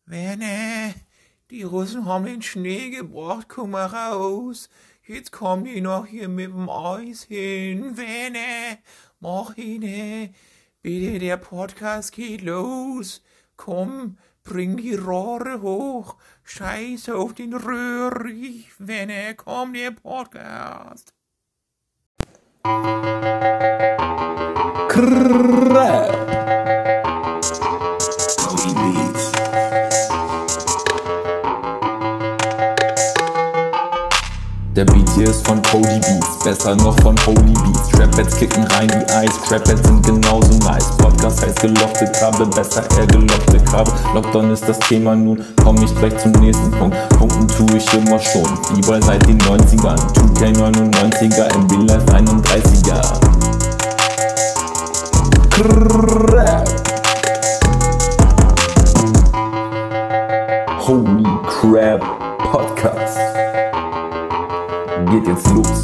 Werner, die Russen haben den Schnee gebracht, komm mal raus. Jetzt kommen die noch hier mit dem Eis hin. Werner, mach hin. Bitte, der Podcast geht los. Komm, bring die Rohre hoch. Scheiß auf den Röhrig. Werner, komm, der Podcast. Der Beat hier ist von Cody Beats, besser noch von Holy Beats. Trap-Bats kicken rein wie Eis, Trap-Bats sind genauso nice. Podcast heißt gelockte Krabbe, besser eher gelockte Krabbe. Lockdown ist das Thema, nun komm ich gleich zum nächsten Punkt. Punkten tue ich immer schon, lieber seit den 90ern. 2K99er, im Real Life 31er. Holy Crap Podcast. Geht jetzt los.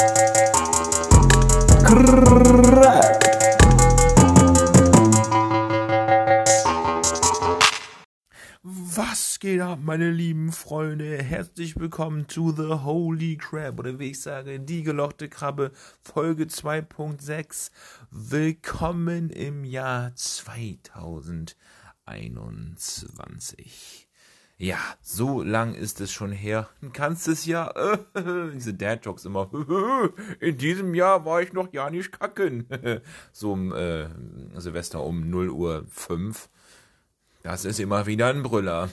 Was geht ab, meine lieben Freunde? Herzlich willkommen zu The Holy Crab, oder wie ich sage, die gelockte Krabbe, Folge 2.6. Willkommen im Jahr 2021. Ja, so lang ist es schon her. Ein ganzes Jahr. Diese Dad-Jokes immer. In diesem Jahr war ich noch ja nicht kacken. So um Silvester um 0:05 Uhr. Das ist immer wieder ein Brüller.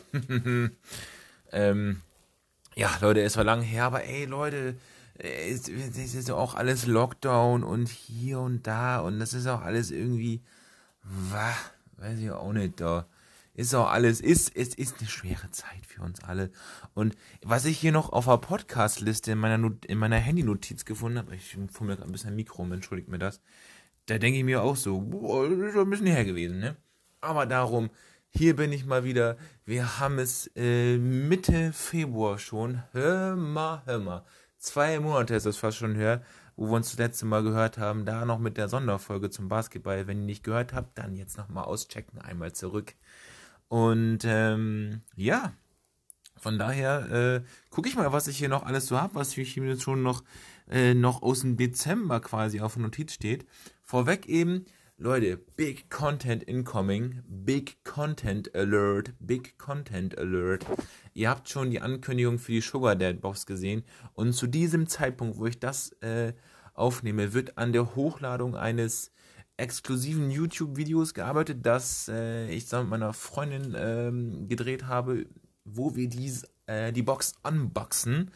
Ja, Leute, es war lang her, aber ey, Leute, es ist auch alles Lockdown und hier und da und das ist auch alles irgendwie, weiß ich auch nicht, da. Ist auch alles, es ist eine schwere Zeit für uns alle. Und was ich hier noch auf der Podcast-Liste in meiner Handy-Notiz gefunden habe, ich fummel gerade ein bisschen am Mikro, entschuldigt mir das, da denke ich mir auch so, boah, das ist schon ein bisschen her gewesen, ne? Aber darum, hier bin ich mal wieder, wir haben es Mitte Februar schon, hör mal, 2 Monate ist das fast schon her, wo wir uns das letzte Mal gehört haben, da noch mit der Sonderfolge zum Basketball. Wenn ihr nicht gehört habt, dann jetzt nochmal auschecken, einmal zurück. Und ja, von daher gucke ich mal, was ich hier noch alles so habe, was ich hier schon noch aus dem Dezember quasi auf der Notiz steht. Vorweg eben, Leute, Big Content Incoming, Big Content Alert. Ihr habt schon die Ankündigung für die Sugar Dad Box gesehen und zu diesem Zeitpunkt, wo ich das aufnehme, wird an der Hochladung eines exklusiven YouTube-Videos gearbeitet, das ich zusammen mit meiner Freundin gedreht habe, wo wir die Box unboxen.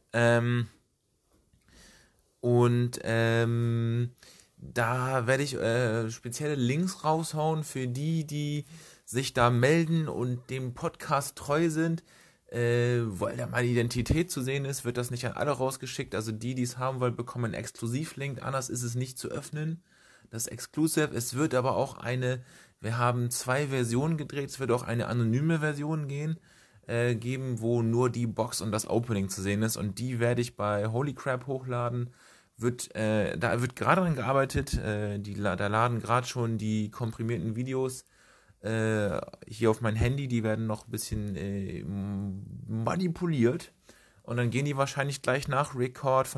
Da werde ich spezielle Links raushauen für die sich da melden und dem Podcast treu sind. Weil da meine Identität zu sehen ist, wird das nicht an alle rausgeschickt. Also die es haben wollen, bekommen einen Exklusivlink. Anders ist es nicht zu öffnen. Das Exclusive. Es wird aber auch wir haben 2 Versionen gedreht, es wird auch eine anonyme Version geben, wo nur die Box und das Opening zu sehen ist, und die werde ich bei Holy Crap hochladen. Da wird gerade dran gearbeitet, da laden gerade schon die komprimierten Videos hier auf mein Handy, die werden noch ein bisschen manipuliert, und dann gehen die wahrscheinlich gleich nach von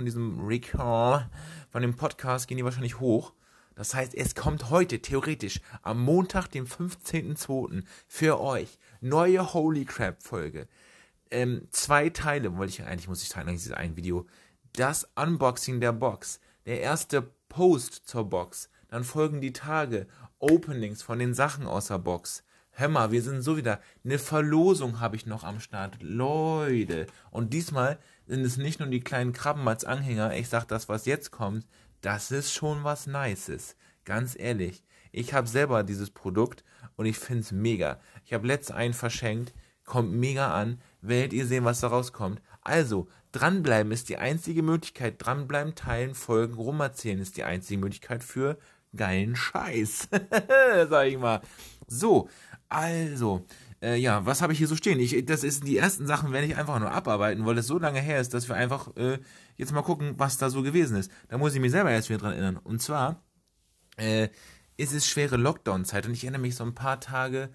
dem Podcast, gehen die wahrscheinlich hoch. Das heißt, es kommt heute theoretisch am Montag, dem 15.02. für euch neue Holy Crap Folge. 2 Teile muss ich teilen, dieses ein Video. Das Unboxing der Box, der erste Post zur Box, dann folgen die Tage, Openings von den Sachen aus der Box. Hör mal, wir sind so wieder, eine Verlosung habe ich noch am Start, Leute. Und diesmal sind es nicht nur die kleinen Krabben als Anhänger, ich sag, das, was jetzt kommt, das ist schon was Nices. Ganz ehrlich, ich habe selber dieses Produkt und ich finde es mega. Ich habe letztens einen verschenkt, kommt mega an, werdet ihr sehen, was da rauskommt. Also, dranbleiben ist die einzige Möglichkeit. Dranbleiben, teilen, folgen, rumerzählen ist die einzige Möglichkeit für geilen Scheiß. Sag ich mal. So, also, ja, was habe ich hier so stehen? Das ist die ersten Sachen, werde ich einfach nur abarbeiten, weil es so lange her ist, dass wir einfach jetzt mal gucken, was da so gewesen ist. Da muss ich mich selber erst wieder dran erinnern. Und zwar ist es schwere Lockdown-Zeit und ich erinnere mich so ein paar Tage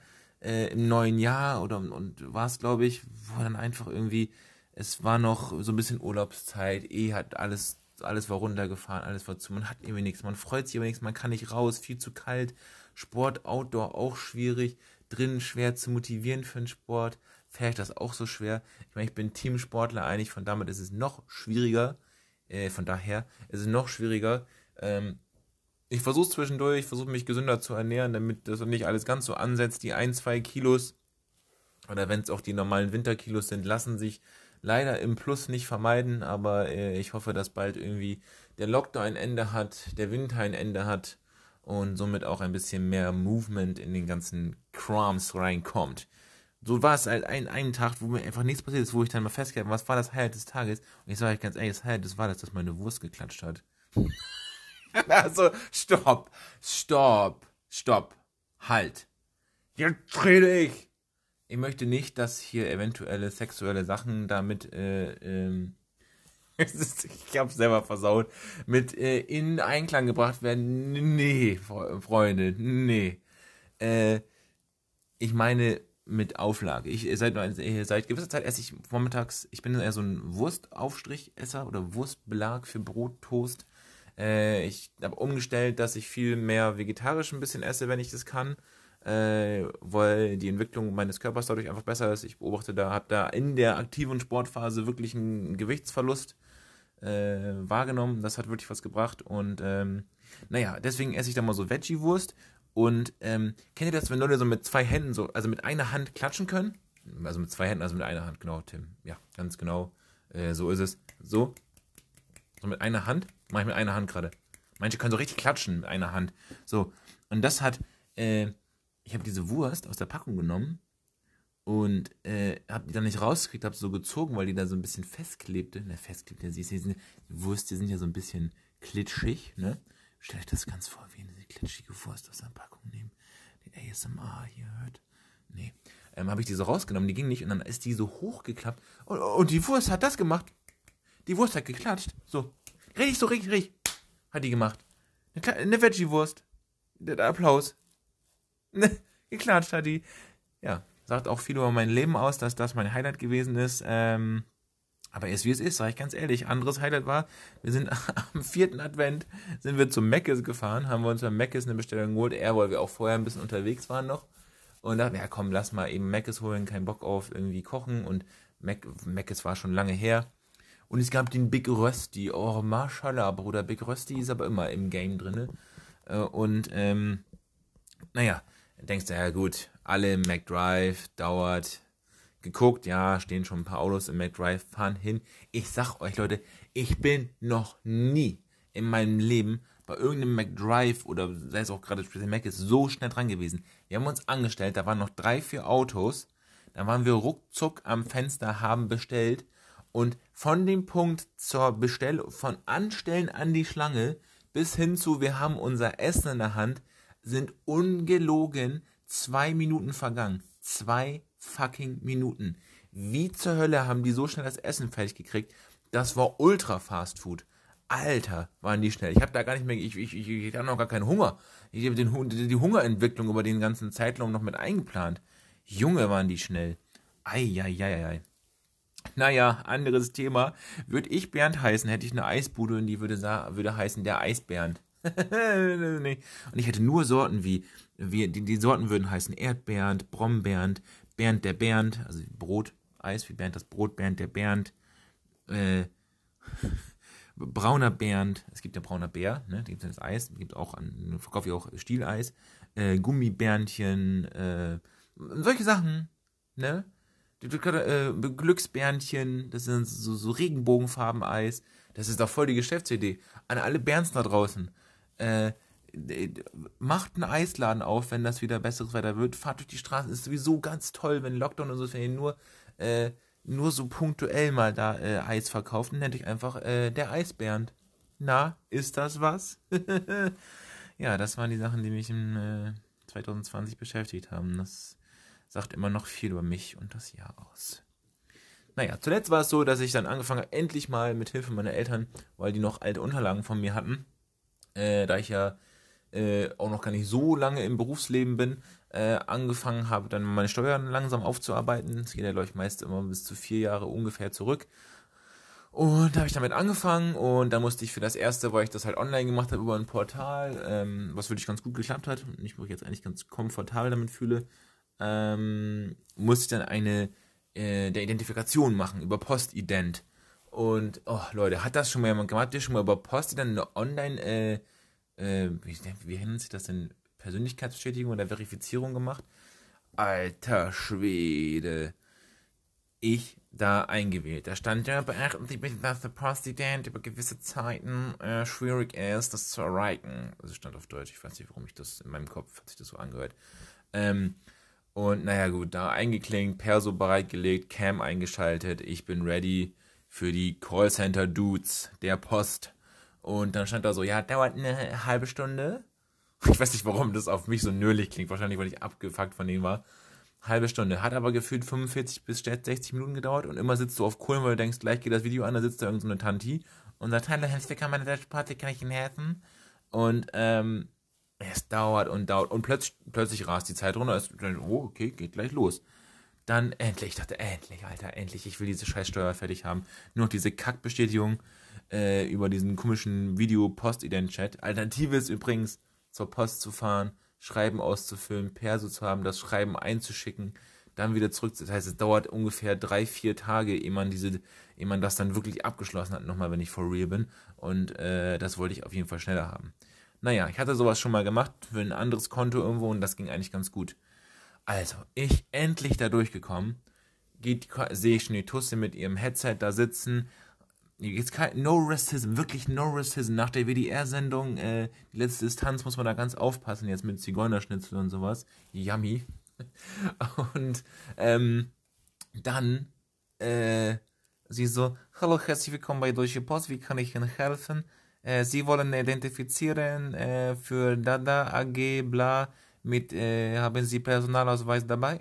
im neuen Jahr und war es, glaube ich, wo dann einfach irgendwie, es war noch so ein bisschen Urlaubszeit, hat alles war runtergefahren, alles war zu, man hat irgendwie nichts, man freut sich über nichts, man kann nicht raus, viel zu kalt, Sport, Outdoor auch schwierig, drinnen schwer zu motivieren für den Sport, fährt das auch so schwer. Ich meine, ich bin Teamsportler eigentlich, von damit ist es noch schwieriger, von daher ist es noch schwieriger. Ich versuche zwischendurch, ich versuche mich gesünder zu ernähren, damit das nicht alles ganz so ansetzt, die 1-2 Kilos, oder wenn es auch die normalen Winterkilos sind, lassen sich leider im Plus nicht vermeiden, aber ich hoffe, dass bald irgendwie der Lockdown ein Ende hat, der Winter ein Ende hat und somit auch ein bisschen mehr Movement in den ganzen Krams reinkommt. So war es halt einen Tag, wo mir einfach nichts passiert ist, wo ich dann mal festgehalten habe, was war das Highlight des Tages? Und ich sage euch ganz ehrlich, das Highlight des war das, dass meine Wurst geklatscht hat. Also, stopp, halt. Jetzt rede ich. Ich möchte nicht, dass hier eventuelle sexuelle Sachen damit, ich hab's selber versaut, mit in Einklang gebracht werden. Nee, Freunde, nee. Ich meine mit Auflage. Seit gewisser Zeit esse ich vormittags, ich bin eher so ein Wurstaufstrichesser oder Wurstbelag für Brot, Toast. Ich habe umgestellt, dass ich viel mehr vegetarisch ein bisschen esse, wenn ich das kann. Weil die Entwicklung meines Körpers dadurch einfach besser ist. Ich beobachte habe da in der aktiven Sportphase wirklich einen Gewichtsverlust wahrgenommen. Das hat wirklich was gebracht. Und deswegen esse ich da mal so Veggie-Wurst. Und kennt ihr das, wenn Leute so mit 2 Händen also mit einer Hand klatschen können? Also mit 2 Händen, also mit einer Hand, genau, Tim. Ja, ganz genau. So ist es. So mit einer Hand. Mach ich mit einer Hand gerade. Manche können so richtig klatschen mit einer Hand. So. Und das hat ich habe diese Wurst aus der Packung genommen und habe die dann nicht rausgekriegt, habe so gezogen, weil die da so ein bisschen festklebte. Die Würste sind ja so ein bisschen klitschig, ne? Stellt euch das ganz vor, wie eine klitschige Wurst aus der Packung nehmen. Den ASMR hier hört. Nee. Habe ich die so rausgenommen, die ging nicht und dann ist die so hochgeklappt und die Wurst hat das gemacht. Die Wurst hat geklatscht. So. Richtig. Hat die gemacht. Eine Veggie-Wurst. Der Applaus. Geklatscht hat die. Ja, sagt auch viel über mein Leben aus, dass das mein Highlight gewesen ist. Aber erst wie es ist, sage ich ganz ehrlich. Anderes Highlight war, wir sind am 4. Advent, sind wir zum Mc's gefahren, haben wir uns beim Mc's eine Bestellung geholt, weil wir auch vorher ein bisschen unterwegs waren noch. Und dachten, ja komm, lass mal eben Mc's holen, kein Bock auf irgendwie kochen. Und Mc's war schon lange her. Und es gab den Big Rösti. Oh, Mashallah, Bruder. Big Rösti ist aber immer im Game drin. Denkst du, ja gut, alle im McDrive, dauert, geguckt, ja, stehen schon ein paar Autos im McDrive, fahren hin. Ich sag euch, Leute, ich bin noch nie in meinem Leben bei irgendeinem McDrive oder sei es auch gerade speziell Mac ist so schnell dran gewesen. Wir haben uns angestellt, da waren noch 3, 4 Autos, dann waren wir ruckzuck am Fenster, haben bestellt und von dem Punkt von Anstellen an die Schlange bis hin zu, wir haben unser Essen in der Hand, sind ungelogen 2 Minuten vergangen. 2 fucking Minuten. Wie zur Hölle haben die so schnell das Essen fertig gekriegt? Das war ultra Fast Food. Alter, waren die schnell. Ich habe da gar nicht mehr, ich hatte noch gar keinen Hunger. Ich habe die Hungerentwicklung über den ganzen Zeitraum noch mit eingeplant. Junge, waren die schnell. Eieieiei. Naja, anderes Thema. Würde ich Bernd heißen, hätte ich eine Eisbude und die würde heißen der Eisbernd. Nee. Und ich hätte nur Sorten die Sorten würden heißen Erdbernd, Brombernd, Bernd der Bernd, also Brot, Eis wie Bernd das Brot, Bernd der Bernd, brauner Bernd, es gibt ja brauner Bär, ne, da gibt es das Eis, gibt auch verkaufe ich auch Stieleis, Gummibärnchen, solche Sachen, ne, Glücksbärnchen, das sind so Regenbogenfarben-Eis, das ist doch voll die Geschäftsidee, an alle Bärens da draußen, macht einen Eisladen auf, wenn das wieder besseres Wetter wird, fahrt durch die Straßen, ist sowieso ganz toll, wenn Lockdown und so, wenn ihr nur so punktuell mal da Eis verkauft, nennt euch einfach der Eisbernd. Na, ist das was? Ja, das waren die Sachen, die mich im 2020 beschäftigt haben. Das sagt immer noch viel über mich und das Jahr aus. Naja, zuletzt war es so, dass ich dann angefangen habe, endlich mal mit Hilfe meiner Eltern, weil die noch alte Unterlagen von mir hatten, da ich ja auch noch gar nicht so lange im Berufsleben bin, angefangen habe, dann meine Steuern langsam aufzuarbeiten. Das geht ja, glaube ich, meist immer bis zu 4 Jahre ungefähr zurück. Und da habe ich damit angefangen und dann musste ich für das erste, weil ich das halt online gemacht habe über ein Portal, was wirklich ganz gut geklappt hat und ich mich jetzt eigentlich ganz komfortabel damit fühle, musste ich dann eine der Identifikation machen über Postident. Und, oh Leute, hat das schon mal jemand gemacht? Habt ihr schon mal über Postident eine Online, wie nennt sich das denn? Persönlichkeitsbestätigung oder Verifizierung gemacht? Alter Schwede. Ich da eingewählt. Da stand ja, beachten Sie bitte, dass der Postident über gewisse Zeiten schwierig ist, das zu erreichen. Also stand auf Deutsch, ich weiß nicht, warum ich das in meinem Kopf, hat sich das so angehört. Und naja gut, da eingeklinkt, Perso bereitgelegt, Cam eingeschaltet, ich bin ready für die Callcenter-Dudes der Post. Und dann stand da so, ja, dauert eine halbe Stunde. Ich weiß nicht, warum das auf mich so nölig klingt, wahrscheinlich, weil ich abgefuckt von denen war. Halbe Stunde. Hat aber gefühlt 45 bis 60 Minuten gedauert und immer sitzt du auf Kohlen, weil du denkst, gleich geht das Video an, da sitzt da irgend so eine Tanti und sagt, hallo, Herr Sticker, meine deutsche Party, kann ich Ihnen helfen? Und, es dauert und plötzlich rast die Zeit runter, oh, okay, geht gleich los. Dann endlich, ich dachte, endlich, Alter, endlich, ich will diese scheiß Steuer fertig haben. Nur noch diese Kackbestätigung, über diesen komischen Video-Post-Ident-Chat. Alternative ist übrigens, zur Post zu fahren, Schreiben auszufüllen, Perso zu haben, das Schreiben einzuschicken, dann wieder zurück. Das heißt, es dauert ungefähr 3-4 Tage, ehe man das dann wirklich abgeschlossen hat, nochmal, wenn ich for real bin. Und das wollte ich auf jeden Fall schneller haben. Naja, ich hatte sowas schon mal gemacht für ein anderes Konto irgendwo und das ging eigentlich ganz gut. Also, ich endlich da durchgekommen, sehe ich schon die Tusse mit ihrem Headset da sitzen. Jetzt no racism, wirklich no racism. Nach der WDR-Sendung, die letzte Distanz, muss man da ganz aufpassen, jetzt mit Zigeunerschnitzel und sowas. Yummy. Und dann sie so, hallo, herzlich willkommen bei Deutsche Post, wie kann ich Ihnen helfen? Sie wollen identifizieren für Dada AG, bla, haben Sie Personalausweis dabei?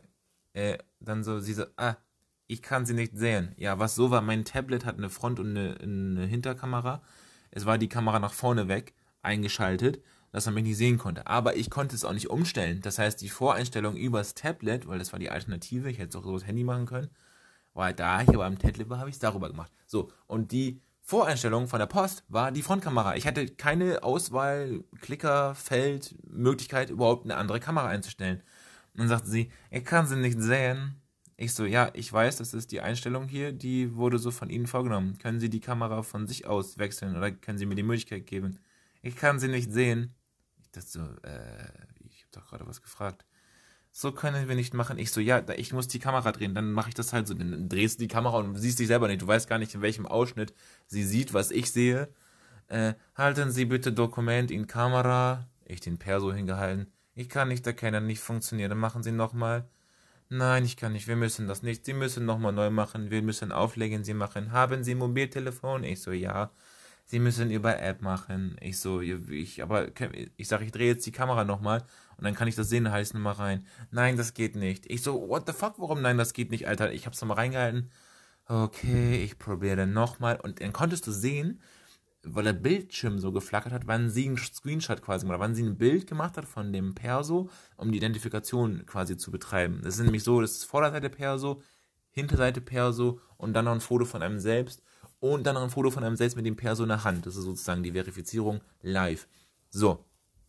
Dann so, sie so, ich kann sie nicht sehen. Ja, was so war, mein Tablet hat eine Front- und eine Hinterkamera. Es war die Kamera nach vorne weg, eingeschaltet, dass man mich nicht sehen konnte. Aber ich konnte es auch nicht umstellen. Das heißt, die Voreinstellung übers Tablet, weil das war die Alternative, ich hätte es auch über das Handy machen können, weil da ich aber am Tablet war, habe ich es darüber gemacht. So, und die Voreinstellung von der Post war die Frontkamera. Ich hatte keine Auswahl, Klicker, Feld, Möglichkeit, überhaupt eine andere Kamera einzustellen. Und dann sagte sie, ich kann sie nicht sehen. Ich so, ja, ich weiß, das ist die Einstellung hier, die wurde so von Ihnen vorgenommen. Können Sie die Kamera von sich aus wechseln oder können Sie mir die Möglichkeit geben? Ich kann sie nicht sehen. Ich dachte so, ich habe doch gerade was gefragt. So können wir nicht machen. Ich so, ja, ich muss die Kamera drehen, dann mache ich das halt so. Dann drehst du die Kamera und siehst dich selber nicht. Du weißt gar nicht, in welchem Ausschnitt sie sieht, was ich sehe. Halten Sie bitte Dokument in Kamera. Ich den Perso hingehalten. Ich kann nicht erkennen, nicht funktioniert. Dann machen Sie nochmal. Nein, ich kann nicht, wir müssen das nicht. Sie müssen nochmal neu machen, wir müssen auflegen, Sie machen. Haben Sie Mobiltelefon? Ich so, ja. Sie müssen über App machen. Ich so, ich sag, ich drehe jetzt die Kamera nochmal und dann kann ich das sehen, heißt nochmal rein. Nein, das geht nicht. Ich so, what the fuck, warum nein, das geht nicht, Alter? Ich hab's nochmal reingehalten. Okay, ich probiere nochmal und dann konntest du sehen, weil der Bildschirm so geflackert hat, wann sie einen Screenshot quasi oder wann sie ein Bild gemacht hat von dem Perso, um die Identifikation quasi zu betreiben. Das ist nämlich so, das ist Vorderseite Perso, Hinterseite Perso und dann noch ein Foto von einem selbst und dann noch ein Foto von einem selbst mit dem Perso in der Hand. Das ist sozusagen die Verifizierung live. So,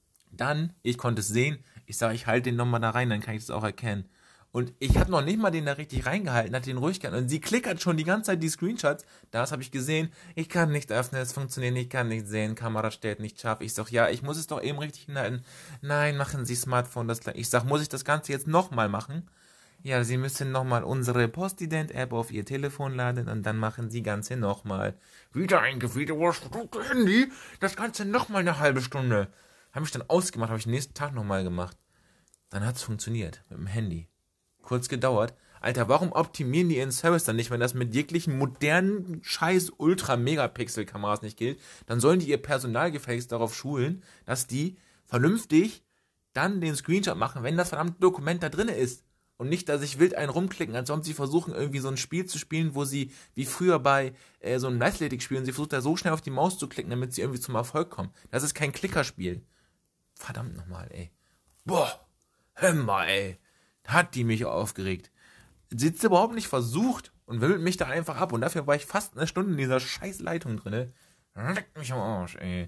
dann, ich konnte es sehen, ich sage, ich halte den nochmal da rein, dann kann ich das auch erkennen. Und ich habe noch nicht mal den da richtig reingehalten, hat den ruhig gehalten. Und sie klickert schon die ganze Zeit die Screenshots. Das habe ich gesehen. Ich kann nicht öffnen, es funktioniert nicht, ich kann nicht sehen. Kamera stellt nicht scharf. Ich sag, ja, ich muss es doch eben richtig hinhalten. Nein, machen Sie Smartphone das gleich. Ich sag, muss ich das Ganze jetzt nochmal machen? Ja, Sie müssen nochmal unsere Postident-App auf Ihr Telefon laden und dann machen Sie Ganze nochmal. Wieder eingefügt, Handy, das Ganze nochmal eine halbe Stunde. Habe ich dann ausgemacht, habe ich den nächsten Tag nochmal gemacht. Dann hat's funktioniert mit dem Handy. Kurz gedauert. Alter, warum optimieren die ihren Service dann nicht, wenn das mit jeglichen modernen scheiß Ultra-Megapixel-Kameras nicht gilt? Dann sollen die ihr Personal gefälligst darauf schulen, dass die vernünftig dann den Screenshot machen, wenn das verdammte Dokument da drin ist. Und nicht, dass sich wild einen rumklicken, als ob sie versuchen, irgendwie so ein Spiel zu spielen, wo sie, wie früher bei so einem Leichtathletik spielen, sie versucht da so schnell auf die Maus zu klicken, damit sie irgendwie zum Erfolg kommen. Das ist kein Klickerspiel. Verdammt nochmal, ey. Boah, hör mal, ey. Hat die mich aufgeregt. Sitzt überhaupt nicht versucht und wimmelt mich da einfach ab. Und dafür war ich fast eine Stunde in dieser scheiß Leitung drinne. Leck mich am Arsch, ey.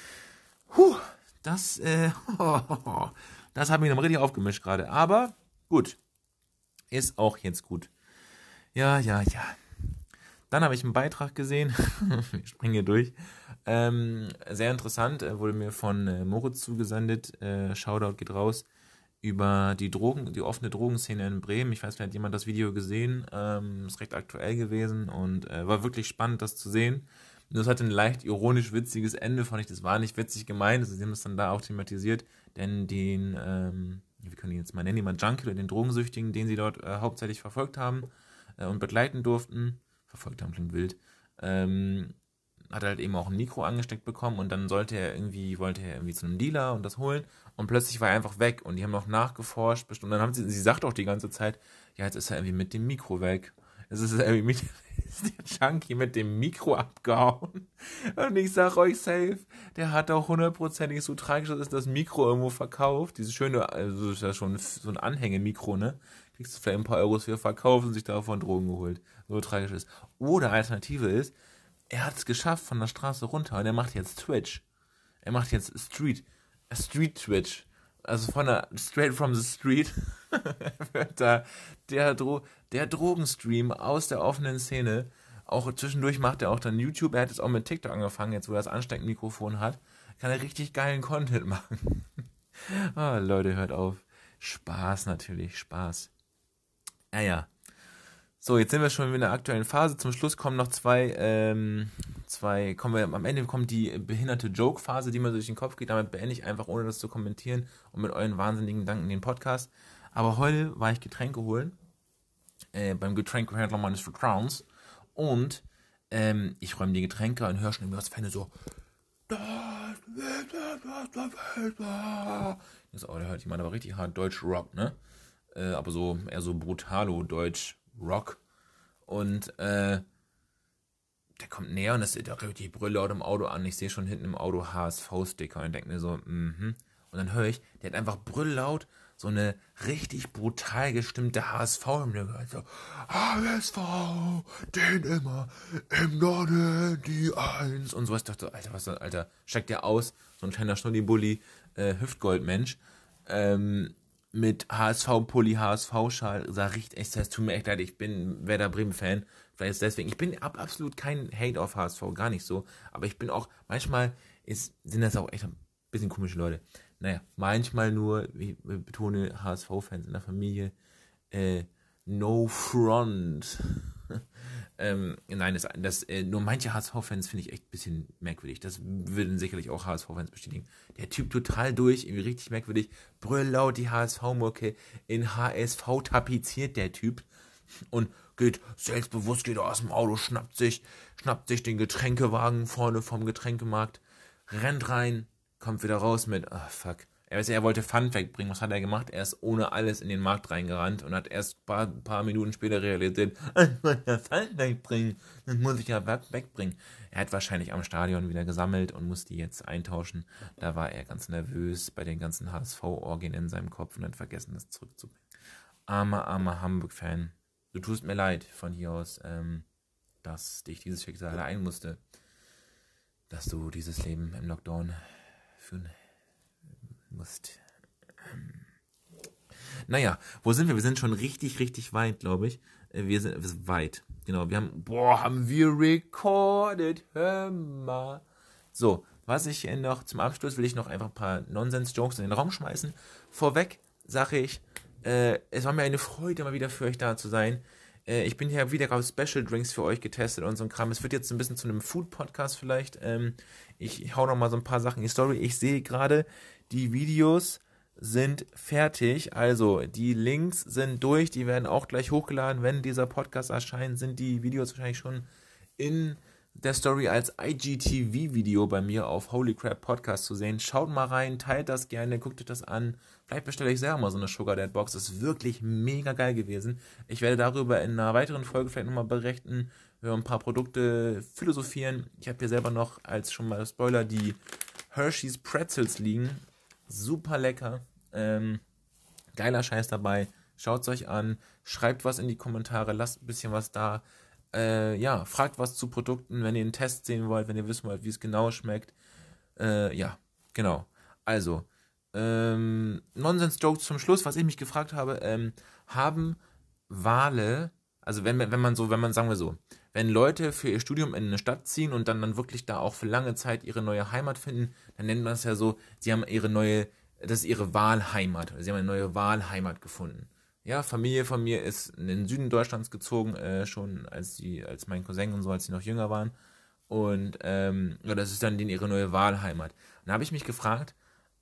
Das hat mich dann richtig aufgemischt gerade. Aber gut. Ist auch jetzt gut. Ja. Dann habe ich einen Beitrag gesehen. Ich springe hier durch. Sehr interessant. Wurde mir von Moritz zugesendet. Shoutout geht raus. Über die offene Drogenszene in Bremen. Ich weiß, vielleicht hat jemand das Video gesehen. Ist recht aktuell gewesen und war wirklich spannend, das zu sehen. Nur es hatte ein leicht ironisch witziges Ende, fand ich. Das war nicht witzig gemeint. Also sie haben es dann da auch thematisiert. Denn den, wie können die jetzt mal nennen, jemand Junkie oder den Drogensüchtigen, den sie dort hauptsächlich verfolgt haben und begleiten durften. Verfolgt haben, klingt wild. Hat halt eben auch ein Mikro angesteckt bekommen und dann wollte er irgendwie zu einem Dealer und das holen und plötzlich war er einfach weg und die haben noch nachgeforscht und dann sie sagt auch die ganze Zeit, ja, jetzt ist er irgendwie mit dem Mikro weg. Jetzt ist er irgendwie ist der Junkie mit dem Mikro abgehauen und ich sag euch safe, der hat auch hundertprozentig, so tragisch ist das Mikro irgendwo verkauft, dieses schöne, also ist ja schon so ein Anhängemikro, ne? Kriegst du vielleicht ein paar Euros für verkauft und sich davon Drogen geholt. So tragisch ist. Oder Alternative ist, er hat es geschafft von der Straße runter und er macht jetzt Twitch. Er macht jetzt Street Twitch. Also von der Straight from the Street wird da der Drogenstream aus der offenen Szene. Auch zwischendurch macht er auch dann YouTube. Er hat jetzt auch mit TikTok angefangen, jetzt wo er das Ansteckmikrofon hat. Kann er richtig geilen Content machen. Oh, Leute, hört auf. Spaß natürlich, Spaß. Ja. So, jetzt sind wir schon in der aktuellen Phase. Zum Schluss kommen noch am Ende kommt die behinderte Joke-Phase, die mir durch den Kopf geht. Damit beende ich einfach, ohne das zu kommentieren und mit euren wahnsinnigen Gedanken den Podcast. Aber heute war ich Getränke holen, beim Getränkehändler meines Vertrauens und ich räume die Getränke und höre schon immer das Ferne so, das da hört jemand aber richtig hart Deutsch Rock, ne? Aber so eher so brutalo Deutsch Rock und der kommt näher und das sieht auch richtig brülllaut im Auto an. Ich sehe schon hinten im Auto HSV-Sticker und denke mir so, Und dann höre ich, der hat einfach brülllaut so eine richtig brutal gestimmte HSV-Hymne gehört. So, HSV, den immer im Norden die Eins. Und so. Ich dachte, Alter, steigt der aus, so ein kleiner Schnulli-Bulli, Hüftgoldmensch, mit HSV-Pulli, HSV-Schal, sah richtig echt, es tut mir echt leid, ich bin Werder Bremen-Fan, vielleicht ist deswegen, ich bin absolut kein Hate auf HSV, gar nicht so, aber ich bin auch, manchmal sind das auch echt ein bisschen komische Leute. Naja, manchmal nur, ich betone HSV-Fans in der Familie, no front. Nein, nur manche HSV-Fans finde ich echt ein bisschen merkwürdig. Das würden sicherlich auch HSV-Fans bestätigen. Der Typ total durch, irgendwie richtig merkwürdig. Brülllaut die HSV-Mucke. In HSV tapeziert der Typ. Und geht selbstbewusst, geht aus dem Auto, schnappt sich den Getränkewagen vorne vom Getränkemarkt, rennt rein, kommt wieder raus mit, fuck. Er wollte Pfand wegbringen. Was hat er gemacht? Er ist ohne alles in den Markt reingerannt und hat erst ein paar Minuten später realisiert, ich muss ja Pfand wegbringen. Das muss ich ja wegbringen. Er hat wahrscheinlich am Stadion wieder gesammelt und muss die jetzt eintauschen. Da war er ganz nervös bei den ganzen HSV-Orgien in seinem Kopf und hat vergessen, das zurückzubringen. Armer Hamburg-Fan. Du tust mir leid von hier aus, dass dich dieses Schicksal ereilen musste. Dass du dieses Leben im Lockdown führen musst. Naja, wo sind wir? Wir sind schon richtig, richtig weit, glaube ich. Wir sind weit. Genau, haben wir recorded. Hör mal. So, was ich noch zum Abschluss will ich noch einfach ein paar Nonsens-Jokes in den Raum schmeißen. Vorweg sage ich, es war mir eine Freude, mal wieder für euch da zu sein. Ich bin hier wieder auf Special Drinks für euch getestet und so ein Kram. Es wird jetzt ein bisschen zu einem Food-Podcast vielleicht. Ich hau noch mal so ein paar Sachen in die Story. Ich sehe gerade, die Videos sind fertig. Also, die Links sind durch. Die werden auch gleich hochgeladen. Wenn dieser Podcast erscheint, sind die Videos wahrscheinlich schon in der Story als IGTV-Video bei mir auf Holy Crap Podcast zu sehen. Schaut mal rein, teilt das gerne, guckt euch das an. Vielleicht bestelle ich selber mal so eine Sugar Dad Box. Das ist wirklich mega geil gewesen. Ich werde darüber in einer weiteren Folge vielleicht nochmal berichten, über ein paar Produkte philosophieren. Ich habe hier selber noch als schon mal Spoiler die Hershey's Pretzels liegen. Super lecker. Geiler Scheiß dabei. Schaut's euch an. Schreibt was in die Kommentare. Lasst ein bisschen was da. Fragt was zu Produkten, wenn ihr einen Test sehen wollt, wenn ihr wissen wollt, wie es genau schmeckt. Genau. Also, Nonsens-Jokes zum Schluss, was ich mich gefragt habe, haben Wale, also wenn Leute für ihr Studium in eine Stadt ziehen und dann wirklich da auch für lange Zeit ihre neue Heimat finden, dann nennt man es ja so, das ist ihre Wahlheimat, sie haben eine neue Wahlheimat gefunden. Ja, Familie von mir ist in den Süden Deutschlands gezogen, schon als mein Cousin und so, als sie noch jünger waren. Und das ist dann ihre neue Wahlheimat. Und da habe ich mich gefragt,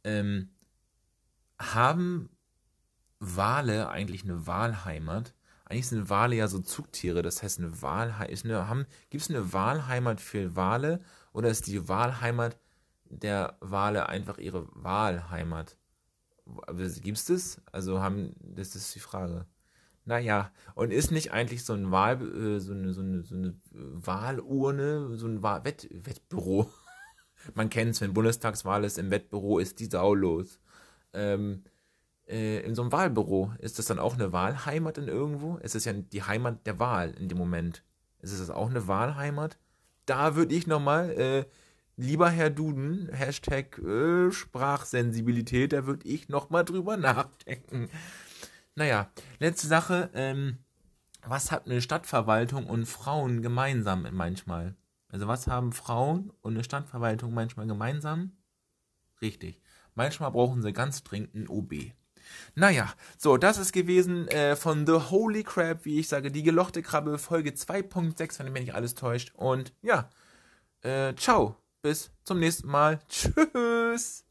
haben Wale eigentlich eine Wahlheimat? Eigentlich sind Wale ja so Zugtiere, das heißt gibt es eine Wahlheimat für Wale oder ist die Wahlheimat der Wale einfach ihre Wahlheimat? Gibt es das? Das ist die Frage. Naja, und ist nicht eigentlich so ein so eine Wahlurne, so ein Wettbüro? Man kennt es, wenn Bundestagswahl ist, im Wettbüro ist die Sau los. In so einem Wahlbüro, ist das dann auch eine Wahlheimat in irgendwo? Es ist ja die Heimat der Wahl in dem Moment. Ist das auch eine Wahlheimat? Da würde ich nochmal, lieber Herr Duden, Hashtag Sprachsensibilität, da würde ich nochmal drüber nachdenken. Naja, letzte Sache, was hat eine Stadtverwaltung und Frauen gemeinsam manchmal? Also was haben Frauen und eine Stadtverwaltung manchmal gemeinsam? Richtig, manchmal brauchen sie ganz dringend ein OB. Naja, so, das ist gewesen von The Holy Crab, wie ich sage, die gelochte Krabbe, Folge 2.6, wenn mich nicht alles täuscht. Und ja, ciao, bis zum nächsten Mal. Tschüss.